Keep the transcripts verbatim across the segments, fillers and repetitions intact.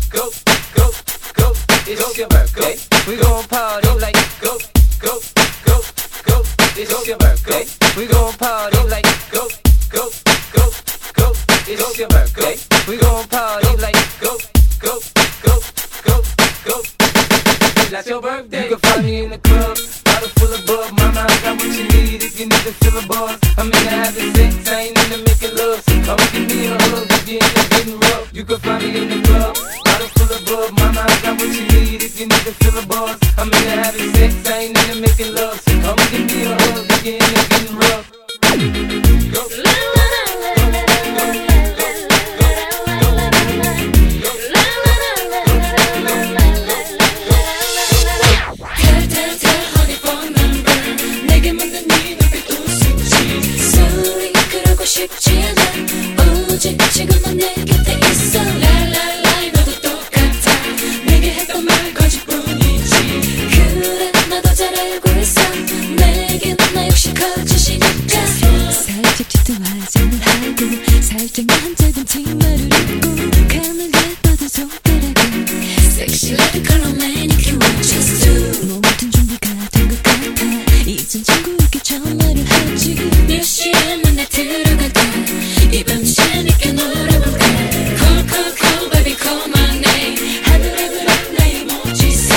go, go, go. It's your birthday. We gon' party like go, go, go, go. It's your birthday. We gon' party like go, go, go, go. It's your birthday. We gon' party like go, go, go, go, go. That's your birthday. You can find me in the club, bottle full of bug. Mama, I got what you need if you need to feel a buzz. I'm into having sex, I ain't into making love. So come give me a hug if you into getting rough. You can find me in the club, bottle full of bug. Mama, I got what you need if you need to feel a buzz. I'm into having sex, I ain't into making love. So come give me a hug if you into getting rough. Go. 쉽지 않아 오직 지금 넌 내 곁에 있어 랄랄라 너도 똑같아 내게 했던 말 거짓뿐이지 그래 나도 잘 알고 있어 내겐 나 역시 거짓이니까 살짝 질투하자는 하고 살짝 한 작은 치마를 입고 가늘게 뻗은 손가락에 섹시 레드 컬러 매니큐어 just do 모든 준비가 된 것 같아 이젠 친구에게 전화를 하지 몇 시에 만나 들어갈 때 이 밤 재밌게 놀아볼까 Call call call baby call my name 하늘에 그런 나의 몸짓에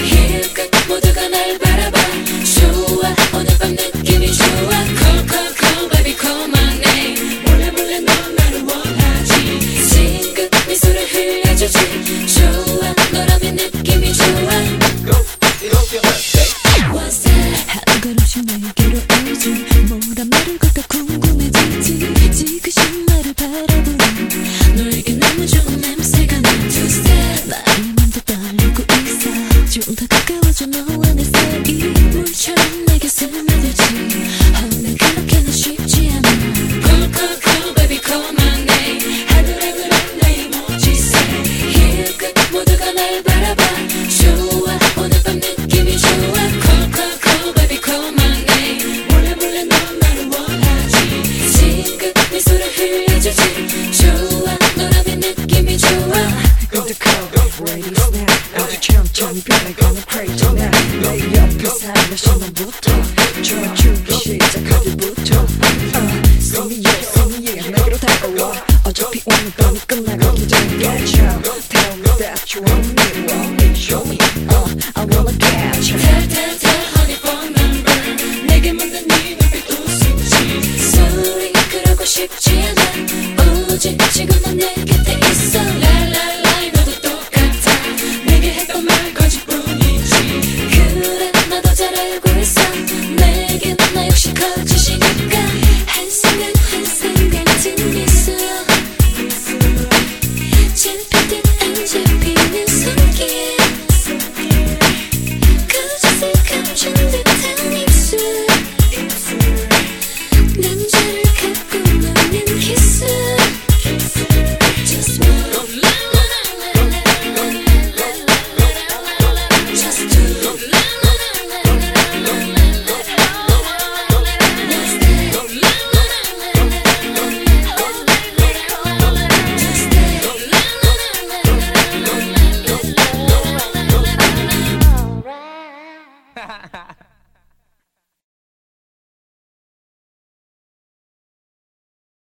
힐끗 모두가 날 바라봐 좋아 오늘 밤 느낌이 좋아 Call call call baby call my name 몰래 몰래 넌 나를 원하지 싱긋 미소를 흘려주지 좋아 너라면 느낌이 좋아 Go, it's your birthday. What's that 한 걸음씩 내게로 오지 뭐란 말을 걸까 궁금해지지 지그시 나를 바라보니 너에게 너무 좋은 냄새가 나 Two step 마음이 먼저 떨리고 있어 좀 더 가까워져 너와 내 사이 물처럼 내게 스며들지 Oh 난 그렇게는 쉽지 않아 Call call call baby call my name 하늘에 그런 나의 몸짓에 힐끗 모두가 날 바라봐 좋아 오늘 밤 느낌이 좋아 Call call call baby call my name 몰래 몰래 넌 나를 원하지 싱긋 미소를 흘려주지 좋아 너라면 느낌이 좋아 Go to club, ladies now 아주 천천히 변해가는 crazy now 내 옆에 살며 신혼부터 춤추기 시작하기부터 uh, See me yeah, see me yeah 내게로 다가와 어차피 오늘 밤이 끝나가기 전에 Get you Tell me that you want me